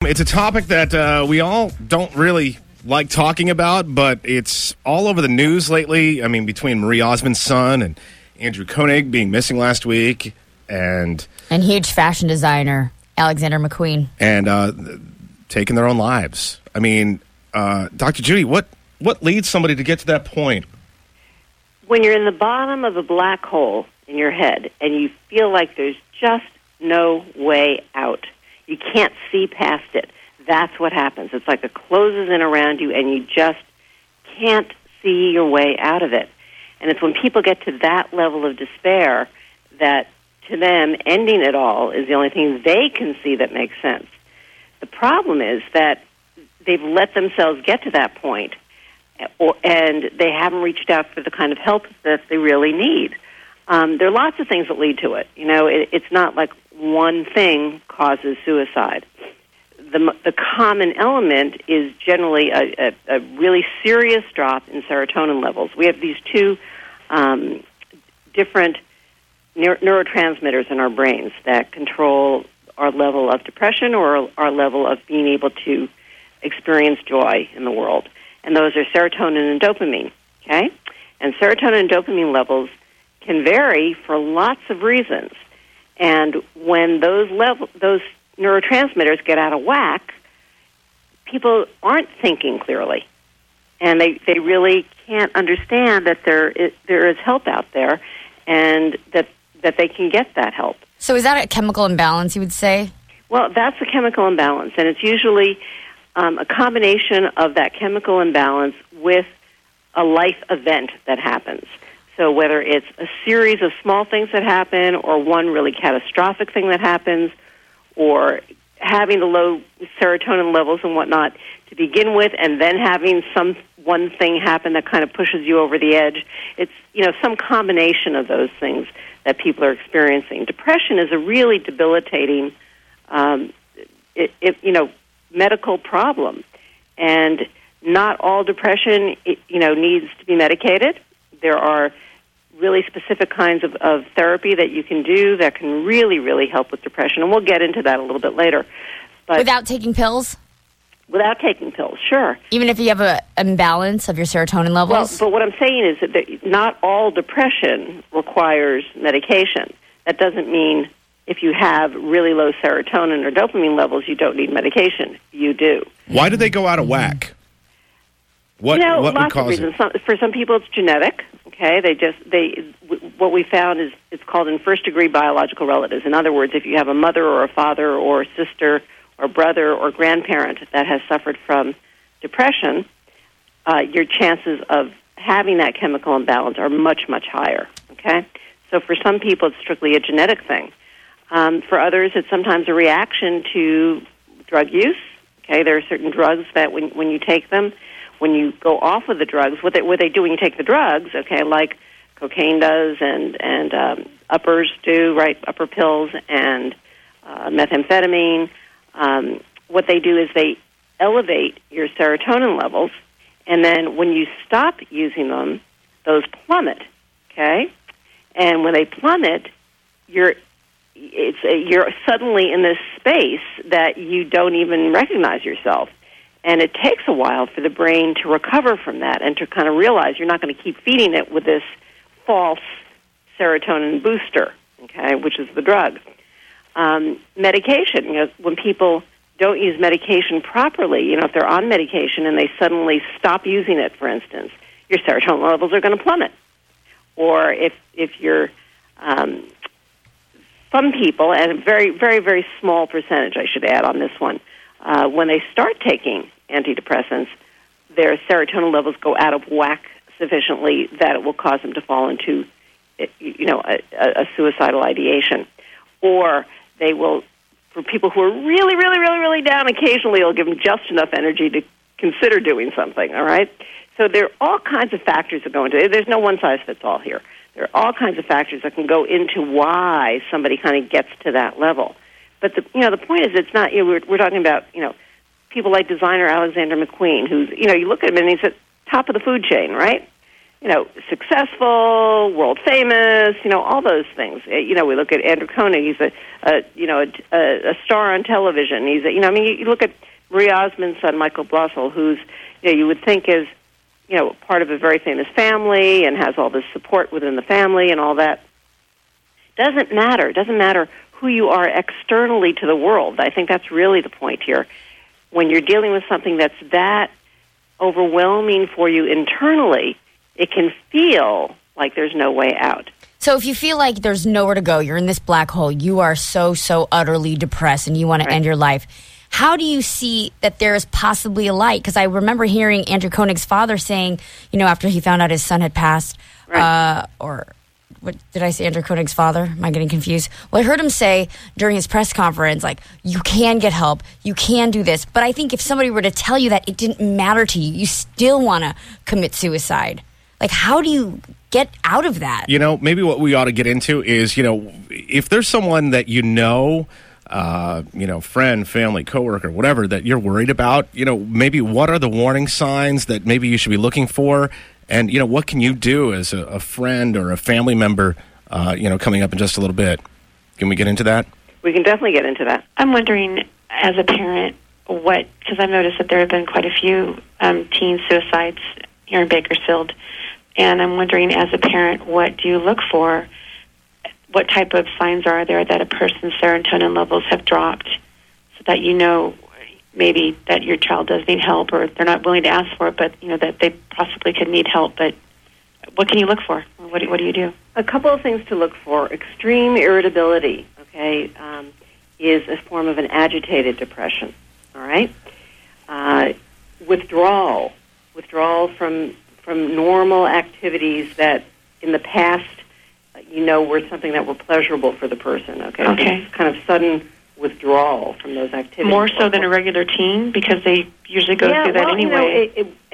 It's a topic that we all don't really like talking about, but it's all over the news lately. I mean, between Marie Osmond's son and Andrew Koenig being missing last week, and huge fashion designer Alexander McQueen, and taking their own lives. I mean, Dr. Judy, what leads somebody to get to that point? When you're in the bottom of a black hole in your head and you feel like there's just no way out, you can't see past it. That's what happens. It's like it closes in around you and you just can't see your way out of it. And it's when people get to that level of despair that, to them, ending it all is the only thing they can see that makes sense. The problem is that they've let themselves get to that point, and they haven't reached out for the kind of help that they really need. There are lots of things that lead to it. You know, it's not like one thing causes suicide. The common element is generally a really serious drop in serotonin levels. We have these two different neurotransmitters in our brains that control our level of depression or our level of being able to experience joy in the world. And those are serotonin and dopamine, okay? And serotonin and dopamine levels can vary for lots of reasons. And when those neurotransmitters get out of whack, people aren't thinking clearly. And they really can't understand that there is help out there and that they can get that help. So is that a chemical imbalance, you would say? Well, that's a chemical imbalance, and it's usually a combination of that chemical imbalance with a life event that happens. So whether it's a series of small things that happen or one really catastrophic thing that happens or having the low serotonin levels and whatnot to begin with and then having one thing happen that kind of pushes you over the edge, it's, you know, some combination of those things that people are experiencing. Depression is a really debilitating medical problem, and not all depression, needs to be medicated. There are really specific kinds of therapy that you can do that can really, really help with depression, and we'll get into that a little bit later. But without taking pills? Without taking pills, sure. Even if you have an imbalance of your serotonin levels? Well, but what I'm saying is that not all depression requires medication. That doesn't mean if you have really low serotonin or dopamine levels, you don't need medication. You do. Why do they go out of whack? What lots would cause of reasons. For some people, it's genetic. Okay, what we found is it's called in first-degree biological relatives. In other words, if you have a mother or a father or a sister or brother or grandparent that has suffered from depression, your chances of having that chemical imbalance are much, much higher. Okay, so for some people, it's strictly a genetic thing. For others, it's sometimes a reaction to drug use. Okay, there are certain drugs that when you take them, when you go off of the drugs, what they do when you take the drugs, okay, like cocaine does and uppers do, right, upper pills and methamphetamine, what they do is they elevate your serotonin levels, and then when you stop using them, those plummet, okay? And when they plummet, you're suddenly in this space that you don't even recognize yourself. And it takes a while for the brain to recover from that and to kind of realize you're not going to keep feeding it with this false serotonin booster, okay, which is the drug. Medication, when people don't use medication properly, if they're on medication and they suddenly stop using it, for instance, your serotonin levels are going to plummet. Or if you're... some people, and a very, very, very small percentage, I should add on this one, when they start taking antidepressants, their serotonin levels go out of whack sufficiently that it will cause them to fall into, a suicidal ideation. Or they will, for people who are really, really, really, really down, occasionally it'll give them just enough energy to consider doing something, all right? So there are all kinds of factors that go into it. There's no one-size-fits-all here. There are all kinds of factors that can go into why somebody kind of gets to that level. But the point is, it's not. We're talking about people like designer Alexander McQueen, who's you look at him and he's at top of the food chain, right? successful, world famous, all those things. We look at Andrew Koenig. He's a star on television. He's you look at Marie Osmond's son, Michael Blossel, who's you would think is part of a very famous family and has all this support within the family and all that. Doesn't matter. It doesn't matter who you are externally to the world. I think that's really the point here. When you're dealing with something that's that overwhelming for you internally, it can feel like there's no way out. So if you feel like there's nowhere to go, you're in this black hole, you are so utterly depressed and you want to end your life, how do you see that there is possibly a light? Because I remember hearing Andrew Koenig's father saying, after he found out his son had passed, or what did I say, Andrew Koenig's father? Am I getting confused? Well, I heard him say during his press conference, like, you can get help, you can do this. But I think if somebody were to tell you that it didn't matter to you, you still want to commit suicide. Like, how do you get out of that? Maybe what we ought to get into is, if there's someone that friend, family, coworker, whatever, that you're worried about, maybe what are the warning signs that maybe you should be looking for? And, what can you do as a friend or a family member, coming up in just a little bit? Can we get into that? We can definitely get into that. I'm wondering, as a parent, because I've noticed that there have been quite a few teen suicides here in Bakersfield, and I'm wondering, as a parent, what do you look for? What type of signs are there that a person's serotonin levels have dropped so that maybe that your child does need help, or they're not willing to ask for it, but that they possibly could need help? But what can you look for? What do you do? A couple of things to look for. Extreme irritability, is a form of an agitated depression. All right. Withdrawal from normal activities that in the past were something that were pleasurable for the person. Okay. So it's kind of sudden withdrawal from those activities. More so than a regular teen, because they usually go through that anyway.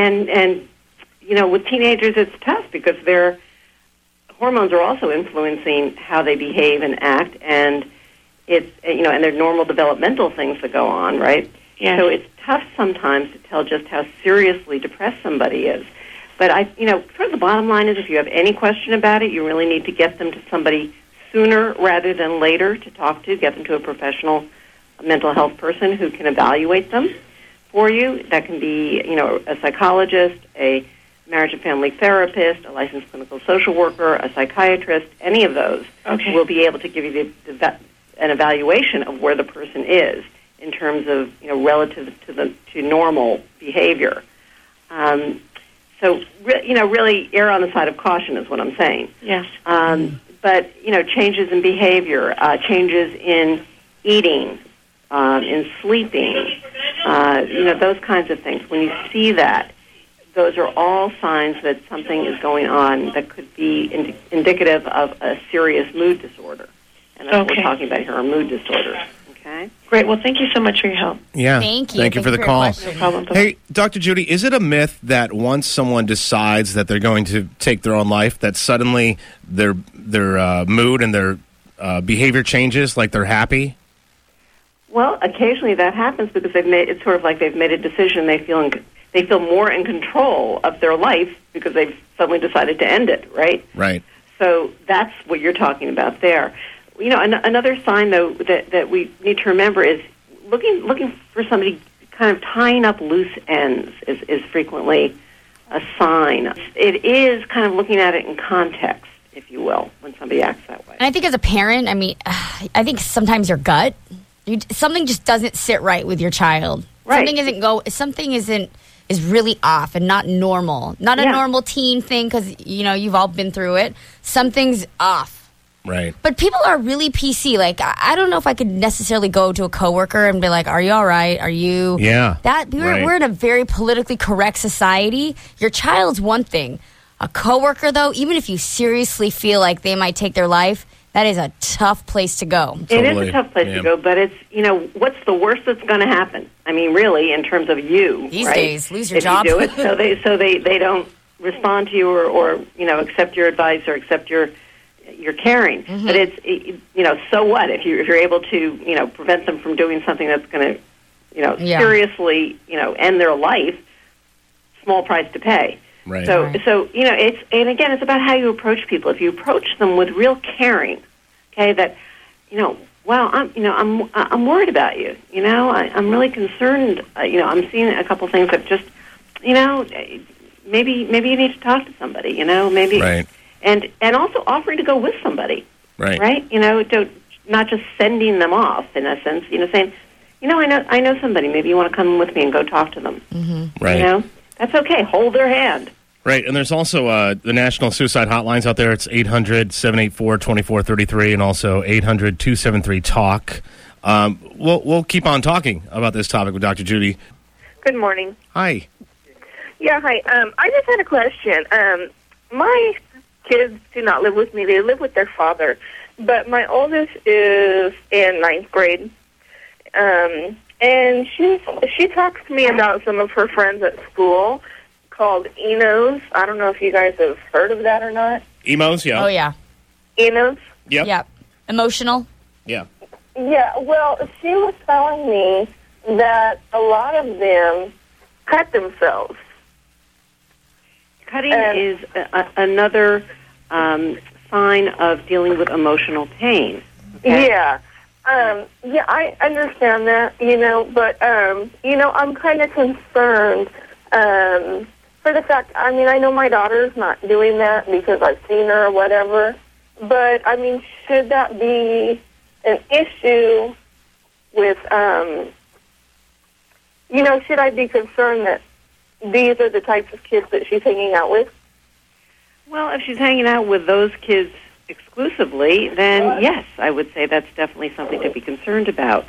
With teenagers it's tough because their hormones are also influencing how they behave and act, and it's and their normal developmental things that go on, right? Yeah. So it's tough sometimes to tell just how seriously depressed somebody is. But sort of the bottom line is, if you have any question about it, you really need to get them to somebody sooner rather than later to talk to. Get them to a professional mental health person who can evaluate them for you. That can be, a psychologist, a marriage and family therapist, a licensed clinical social worker, a psychiatrist. Any of those will be able to give you an evaluation of where the person is in terms of, relative to normal behavior. So, really err on the side of caution is what I'm saying. Yes. But, changes in behavior, changes in eating, in sleeping, those kinds of things. When you see that, those are all signs that something is going on that could be indicative of a serious mood disorder. And that's what we're talking about here, are mood disorders. Okay. Great. Well, thank you so much for your help. Yeah. Thank you. Thank you for the call. No problem. Hey, Dr. Judy, is it a myth that once someone decides that they're going to take their own life, that suddenly their mood and their behavior changes, like they're happy? Well, occasionally that happens because it's sort of like they've made a decision. They feel more in control of their life because they've suddenly decided to end it, right? Right. So that's what you're talking about there. Another sign, though, that we need to remember is looking for somebody kind of tying up loose ends is frequently a sign. It is kind of looking at it in context, if you will, when somebody acts that way. And I think as a parent, I think sometimes your gut, something just doesn't sit right with your child. Right. Something is really off and not normal. Not a normal teen thing because, you've all been through it. Something's off. Right. But people are really PC. Like, I don't know if I could necessarily go to a coworker and be like, are you all right? Are you... Yeah. We're in a very politically correct society. Your child's one thing. A coworker, though, even if you seriously feel like they might take their life, that is a tough place to go. Totally. It is a tough place to go, but it's, what's the worst that's going to happen? Really, in terms of you, These right? days, lose your if job. You do it, so they don't respond to you or accept your advice or accept your caring. Mm-hmm. But it's, so what? If you're able to, prevent them from doing something that's going to, seriously, end their life, small price to pay. Right. So, Right. it's about how you approach people. If you approach them with real caring, okay, that, wow, I'm worried about you. I'm really concerned. I'm seeing a couple things that just, maybe you need to talk to somebody. Maybe, Right. and also offering to go with somebody. Right. Right. Not just sending them off in a sense. Saying, I know somebody. Maybe you want to come with me and go talk to them. Mm-hmm. Right. That's okay. Hold their hand. Right, and there's also the National Suicide Hotlines out there. It's 800-784-2433 and also 800-273-TALK. We'll keep on talking about this topic with Dr. Judy. Good morning. Hi. Yeah, hi. I just had a question. My kids do not live with me. They live with their father. But my oldest is in 9th grade. And she talks to me about some of her friends at school called Enos. I don't know if you guys have heard of that or not. Emos, yeah. Oh, yeah. Enos? Yep. Yep. Emotional? Yeah. Yeah, well, she was telling me that a lot of them cut themselves. Cutting is another sign of dealing with emotional pain. Okay? Yeah. I understand that, but, I'm kind of concerned for the fact, I know my daughter's not doing that because I've seen her or whatever, but, should that be an issue with, should I be concerned that these are the types of kids that she's hanging out with? Well, if she's hanging out with those kids exclusively, then yes, I would say that's definitely something to be concerned about.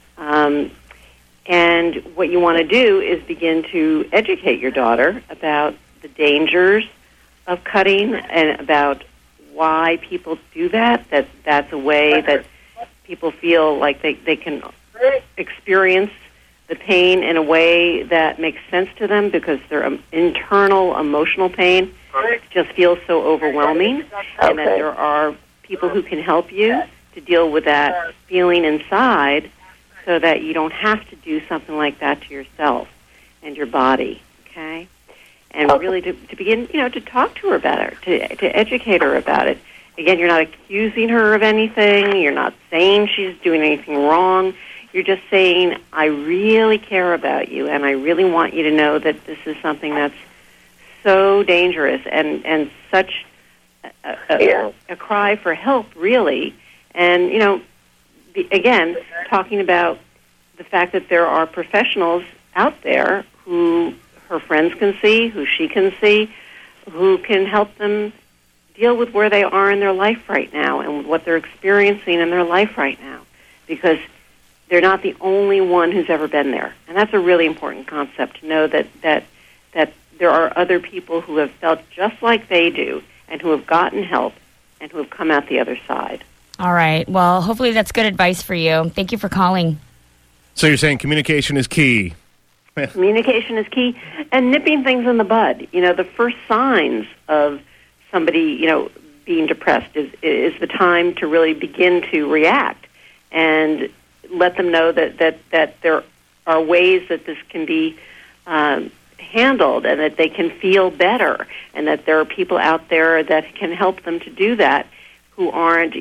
And what you want to do is begin to educate your daughter about the dangers of cutting and about why people do that, that's a way that people feel like they can experience the pain in a way that makes sense to them because their internal emotional pain just feels so overwhelming, and that there are people who can help you to deal with that feeling inside so that you don't have to do something like that to yourself and your body, okay? And really to begin, to talk to her about it, to educate her about it. Again, you're not accusing her of anything. You're not saying she's doing anything wrong. You're just saying, I really care about you, and I really want you to know that this is something that's so dangerous and such a cry for help, really. And, again, talking about the fact that there are professionals out there who her friends can see, who she can see, who can help them deal with where they are in their life right now and what they're experiencing in their life right now. Because they're not the only one who's ever been there. And that's a really important concept, to know that there are other people who have felt just like they do and who have gotten help and who have come out the other side. All right. Well, hopefully that's good advice for you. Thank you for calling. So you're saying communication is key. Communication is key, and nipping things in the bud. The first signs of somebody, being depressed is the time to really begin to react and let them know that there are ways that this can be handled and that they can feel better, and that there are people out there that can help them to do that who aren't,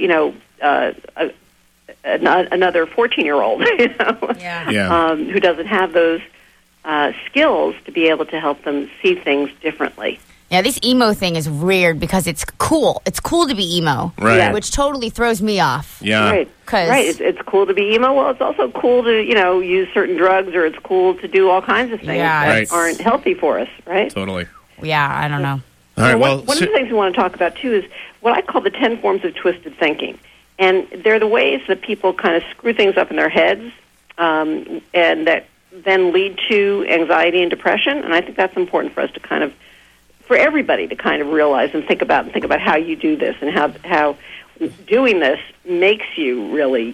another 14-year-old, who doesn't have those skills to be able to help them see things differently. Yeah, this emo thing is weird because it's cool. It's cool to be emo, right? Which totally throws me off. Yeah, right. It's cool to be emo. Well, it's also cool to use certain drugs, or it's cool to do all kinds of things that aren't healthy for us, right? Totally. Yeah, I don't know. All right. One of the things we want to talk about too is what I call the 10 forms of twisted thinking, and they're the ways that people kind of screw things up in their heads, and that then lead to anxiety and depression. And I think that's important for us to for everybody to kind of realize and think about how you do this and how doing this makes you really,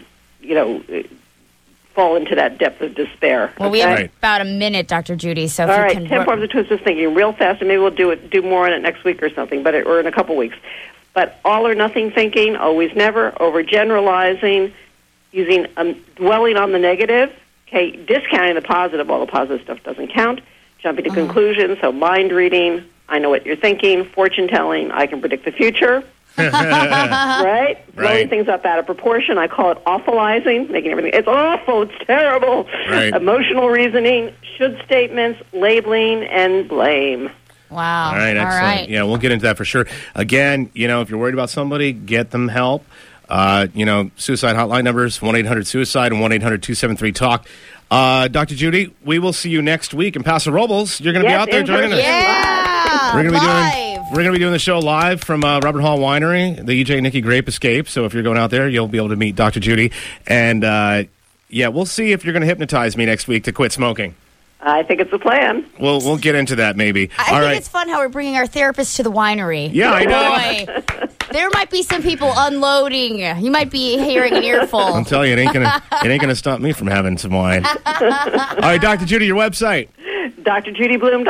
fall into that depth of despair. Well, we have about a minute, Dr. Judy. So if all you right, can 10 forms of twisted thinking, real fast, and maybe we'll do more on it next week or something, or in a couple weeks. But all or nothing thinking, always never, overgeneralizing, using dwelling on the negative, discounting the positive. All the positive stuff doesn't count. Jumping to conclusions, so mind reading, I know what you're thinking. Fortune telling. I can predict the future. Right? Blowing things up out of proportion. I call it awfulizing, making everything, it's awful, it's terrible. Right. Emotional reasoning, should statements, labeling, and blame. Wow. All right, excellent. All right. Yeah, we'll get into that for sure. Again, if you're worried about somebody, get them help. Suicide hotline numbers, 1-800-SUICIDE and 1-800-273-TALK. Dr. Judy, we will see you next week in Paso Robles. You're going to be out there joining us. Yeah. We're going Live. to be doing the show live from Robert Hall Winery, the EJ Nicky Grape Escape. So if you're going out there, you'll be able to meet Dr. Judy. And, we'll see if you're going to hypnotize me next week to quit smoking. I think it's a plan. We'll get into that maybe. I think it's fun how we're bringing our therapist to the winery. Yeah, I know. Boy, there might be some people unloading. You might be hearing an earful. I'm telling you, it ain't gonna stop me from having some wine. All right, Dr. Judy, your website. DrJudyBloom.com.